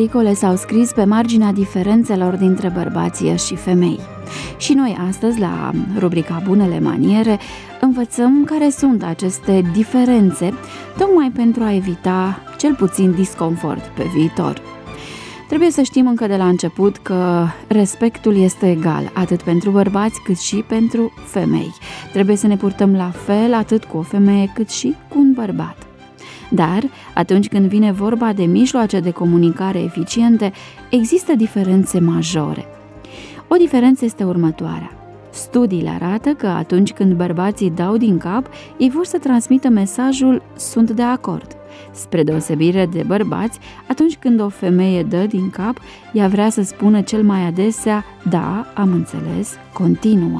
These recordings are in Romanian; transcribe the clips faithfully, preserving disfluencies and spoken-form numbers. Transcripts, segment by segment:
articole s-au scris pe marginea diferențelor dintre bărbați și femei. Și noi astăzi, la rubrica Bunele Maniere, învățăm care sunt aceste diferențe, tocmai pentru a evita cel puțin disconfort pe viitor. Trebuie să știm încă de la început că respectul este egal, atât pentru bărbați cât și pentru femei. Trebuie să ne purtăm la fel atât cu o femeie cât și cu un bărbat. Dar, atunci când vine vorba de mijloace de comunicare eficiente, există diferențe majore. O diferență este următoarea. Studiile arată că atunci când bărbații dau din cap, ei vor să transmită mesajul "sunt de acord". Spre deosebire de bărbați, atunci când o femeie dă din cap, ea vrea să spună cel mai adesea "da, am înțeles, continuă".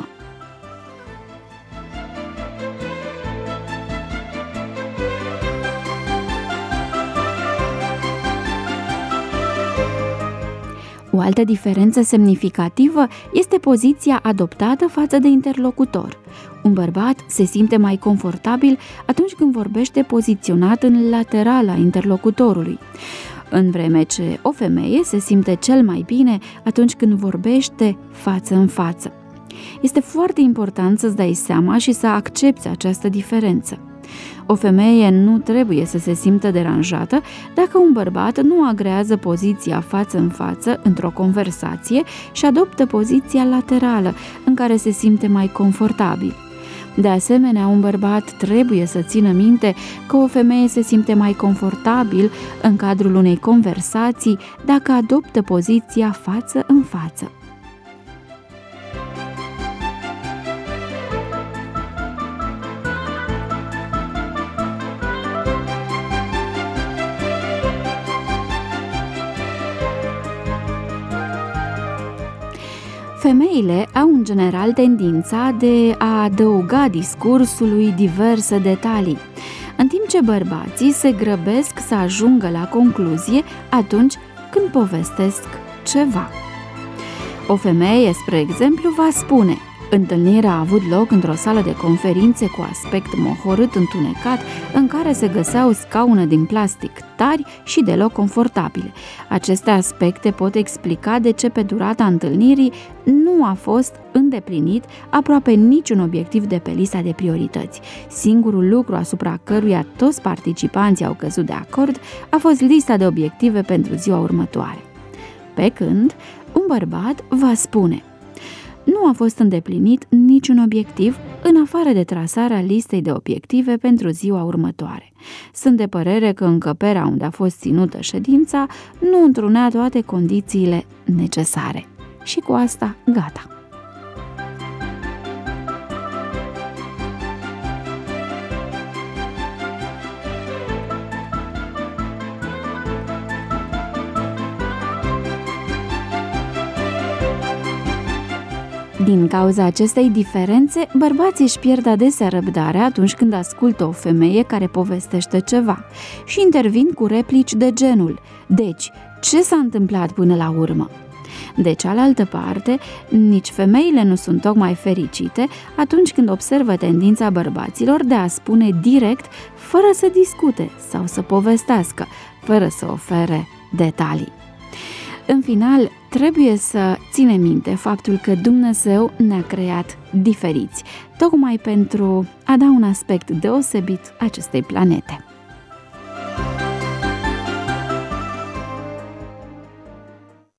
O altă diferență semnificativă este poziția adoptată față de interlocutor. Un bărbat se simte mai confortabil atunci când vorbește poziționat în laterala interlocutorului, în vreme ce o femeie se simte cel mai bine atunci când vorbește față în față. Este foarte important să-ți dai seama și să accepți această diferență. O femeie nu trebuie să se simtă deranjată dacă un bărbat nu agrează poziția față în față într-o conversație și adoptă poziția laterală, în care se simte mai confortabil. De asemenea, un bărbat trebuie să țină minte că o femeie se simte mai confortabil în cadrul unei conversații dacă adoptă poziția față în față. Femeile au în general tendința de a adăuga discursului diverse detalii, în timp ce bărbații se grăbesc să ajungă la concluzie atunci când povestesc ceva. O femeie, spre exemplu, va spune: întâlnirea a avut loc într-o sală de conferințe cu aspect mohorât întunecat, în care se găseau scaune din plastic tari și deloc confortabile. Aceste aspecte pot explica de ce pe durata întâlnirii nu a fost îndeplinit aproape niciun obiectiv de pe lista de priorități. Singurul lucru asupra căruia toți participanții au căzut de acord a fost lista de obiective pentru ziua următoare. Pe când, un bărbat va spune: nu a fost îndeplinit niciun obiectiv în afară de trasarea listei de obiective pentru ziua următoare. Sunt de părere că încăperea unde a fost ținută ședința nu întrunea toate condițiile necesare. Și cu asta, gata. Din cauza acestei diferențe, bărbații își pierd adesea răbdarea atunci când ascultă o femeie care povestește ceva și intervin cu replici de genul: deci, ce s-a întâmplat până la urmă? De cealaltă parte, nici femeile nu sunt tocmai fericite atunci când observă tendința bărbaților de a spune direct, fără să discute sau să povestească, fără să ofere detalii. În final, trebuie să ținem minte faptul că Dumnezeu ne-a creat diferiți, tocmai pentru a da un aspect deosebit acestei planete.